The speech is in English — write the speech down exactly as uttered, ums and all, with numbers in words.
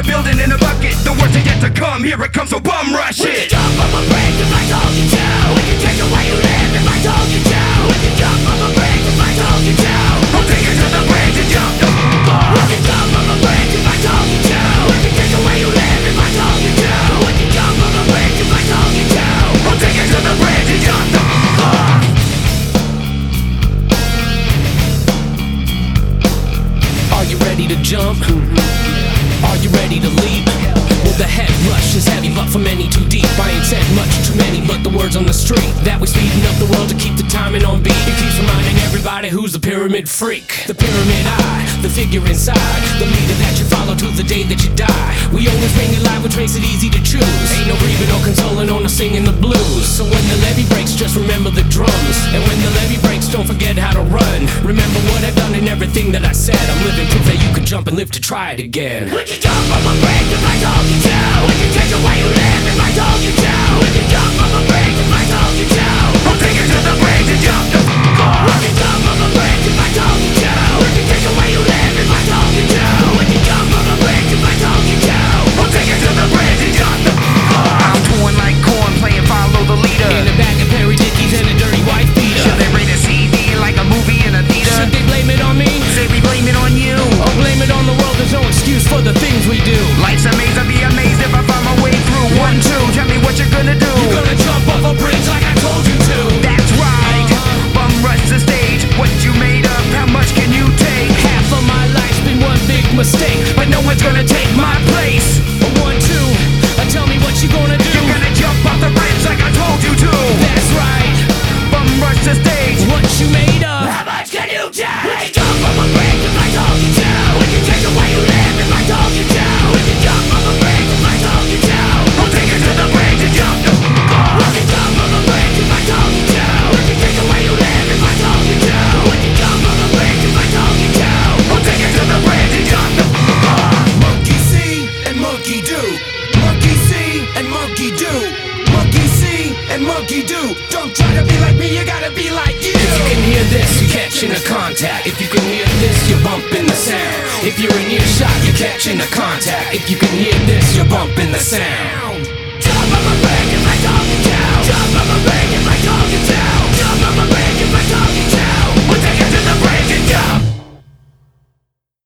we're building in a bucket. The worst is yet to come, here it comes, so bum rush it. We can jump off a bridge if I told you to. We can take the way you live if I told you to. We can jump off a bridge if I told you to. I'll take you to the bridge and jump the off. We can jump off a bridge if I told you to. We can take the way you live if I told you to. We can jump off a bridge if I told you to. I'll take you to the bridge and jump the off. Are you ready to jump? Are you ready to leap? Well, the head rush is heavy, but for many too deep. I ain't said much to many, but the words on the street that we're speeding up the world to keep the timing on beat. It keeps reminding everybody who's the pyramid freak. The pyramid eye, the figure inside, the leader that you follow to the day that you die. We always bring it live, which makes it easy to choose. Ain't no grieving or consoling on the singing the blues. So when the levee breaks, just remember the drums. And when the levee breaks, don't forget how to run. Remember what I've done and everything that I said. I'm living proof that you could jump and live to try it again. We can jump off a bridge if I told you to. We can take the way you live if I told you to. We can jump off a bridge if I told you to. I'll take you to the bridge and jump the off. We can jump off a bridge if I told you to. We can take the way you live if I told you to. We can jump off a bridge if I told you to. I'll take you to the bridge and jump the off. I'm torn like corn, playing follow the leader. In a bag of Perry Dickies and a dirty white beater. Should they rate a C D like a movie in a theater? Should they blame it on me? Say we blame it on you. Or blame it on the world? There's no excuse for the things we do. Life's a maze, I'll be amazed if I find my way through. One, two, tell me what you're gonna do. You're gonna jump off a bridge like I told you to. That's right. Bum rush the stage. What you made up, how much can you take? Half of my life's been one big mistake, But no one's gonna take my place. One, two, uh, tell me what you gonna do. You're gonna jump off the bridge like I told you to. That's right, Bum rush the stage. what you made of. How much can you take? We can jump off a bridge if I told you to. We can take the way you live if I told you to. We can jump off a bridge if I told you to. I'll take you to the bridge and jump the off. We can jump off a bridge if I told you to. We can take the way you live if I told you to. We can jump off a bridge if I told you to. I'll take you to the bridge and jump the off. Monkey see and monkey do. Monkey see and monkey do. Monkey see and monkey do. Don't try to be like me, you gotta be like you. If you can hear this, you're catching a contact. If you can hear this, you're bumping the sound. If you're in earshot, you're catching a contact. If you can hear this, you're bumping the sound. Jump off a bridge.